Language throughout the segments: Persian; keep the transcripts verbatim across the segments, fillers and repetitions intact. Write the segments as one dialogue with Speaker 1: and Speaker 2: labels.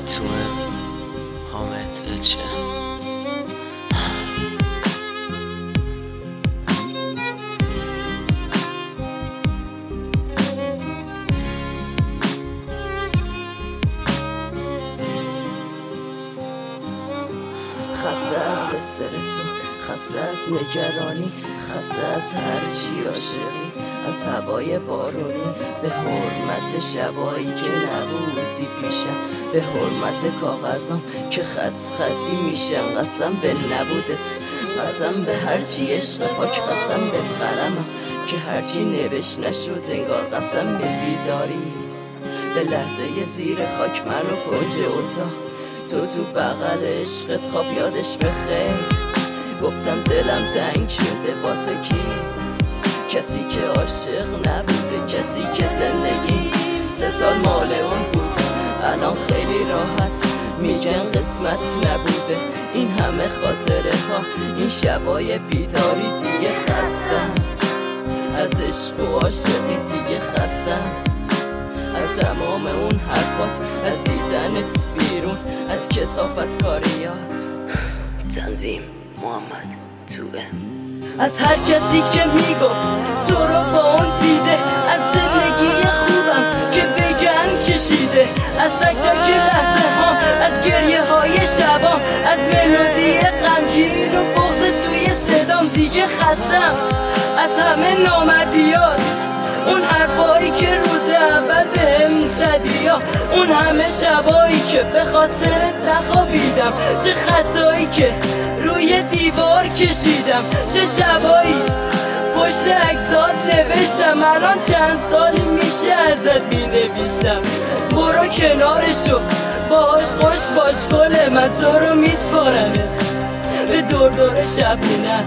Speaker 1: تو حامد اچه
Speaker 2: خسته از استرس و خسته از نگرانی، خسته از هرچی عاشقی، از هوای بارونی، به حرمت شبایی که نبودی پیشم، به حرمت کاغذام که خط خطی میشم. قسم به نبودت، قسم به هرچی عشق پاک، قسم به قلمم که هرچی نوشت نشد انگار، قسم به بیداری، به لحظه زیر خاک منو کنج اتاق، تو تو بغل عشقت خواب یادش بخیر. گفتم دلم تنگ شده واسه کی؟ کسی که عاشق نبوده، کسی که زندگی سه سال مال اون بود، الان خیلی راحت میگن قسمت نبوده. این همه خاطره ها، این شبای بیداری، دیگه خستم از عشق و عاشقی، دیگه خستم از تمام اون حرفات، از دیدنت بیرون، از کثافت کاریات.
Speaker 1: تنظیم محمد توه.
Speaker 2: از هر کسی که میگفت تو رو با اون دیده، از زندگی خوبم که بگن کشیده، از تک تک لحظه ها، از گریه های شبام، از ملودی غمگین و بغض توی صدام. دیگه خستم از همه نامردیات، اون حرفایی که روز اول بهم زدی، یا اون همه شبایی که به خاطرت نخوابیدم، چه خطایی که روی دیوار کشیدم، چه شبایی پشت عکسات نوشتم. الان چند سالی میشه ازت مینویسم، برو کنارشو باش خوش باش گل من، تو رو میسپارمت به دور دور شبونت.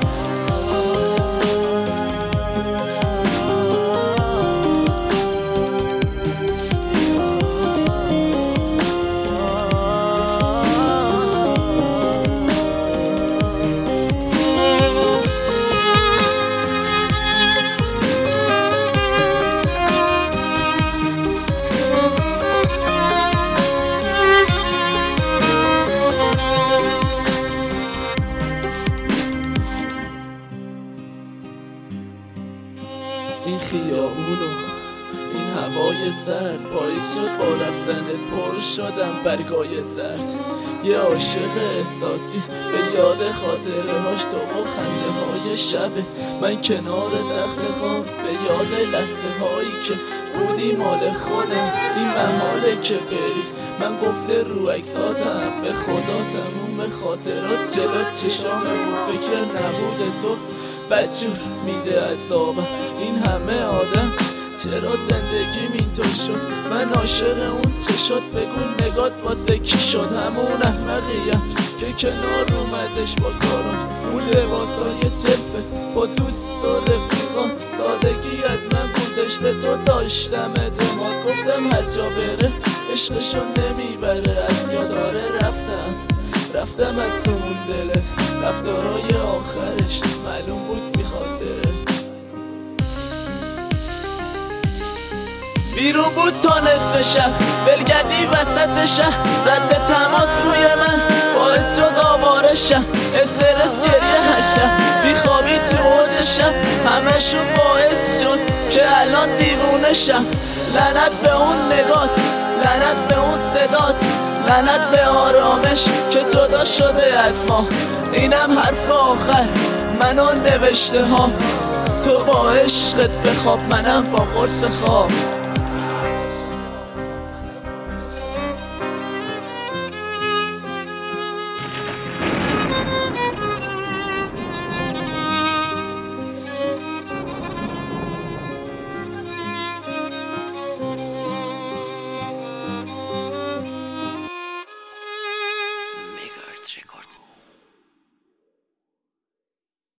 Speaker 3: این خیابون و این هوای سرد باعث شد با رفتنت پر شدم برگای زرد. یه عاشق احساسی به یاد خاطره هاش، تو و خنده های شبت، من کنار تخت خواب به یاد لحظه هایی که بودی مال خودم. این محاله که بری، من قفل رو عکساتم، به خدا تموم خاطرات جلو چشامم، و فکر نبوده تو بدجور میده عذابم. این همه آدم چرا زندگیم اینطور شد؟ من عاشق اون چه شد؟ بگو نگات واسه کی شد؟ همون احمقیم که کنار اومدش با کارم، اون لباسای جلفت با دوست و رفیقان، سادگی از من بودش، به تو داشتم اعتماد. گفتم هر جا بره عشقشو نمیبره، از یاداره رفتم رفتم از تو اون دلت، رفتارای آخرش معلوم بود میخواست بره. بیرون بود تا نصف شب، دلگردی وسط شهر، رد تماس روی من باعث شد آواره شم، استرس گریه هر شب، بیخوابی تو اوج شب، همشون باعث شد که الان دیوونه شم. لعنت به اون نگات، لعنت به اون صدات، لعنت به آرامش که جدا شده از ما. اینم حرف آخر منو نوشته ها، تو با عشقت بخواب، منم با قرص خواب.